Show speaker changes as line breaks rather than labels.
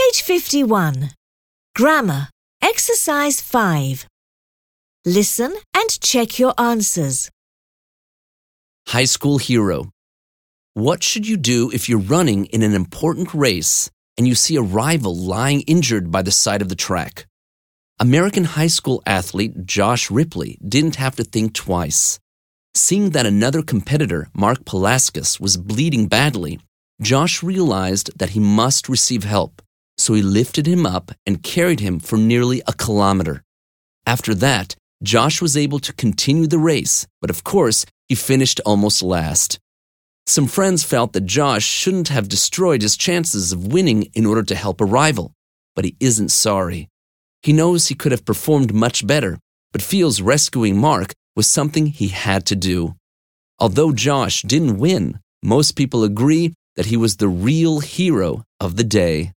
Page 51. Grammar. Exercise 5. Listen and check your answers.
High school hero. What should you do if you're running in an important race and you see a rival lying injured by the side of the track? American high school athlete Josh Ripley didn't have to think twice. Seeing that another competitor, Mark Palaskis, was bleeding badly, Josh realized that he must receive help, so he lifted him up and carried him for nearly a kilometer. After that, Josh was able to continue the race, but of course, he finished almost last. Some friends felt that Josh shouldn't have destroyed his chances of winning in order to help a rival, but he isn't sorry. He knows he could have performed much better, but feels rescuing Mark was something he had to do. Although Josh didn't win, most people agree that he was the real hero of the day.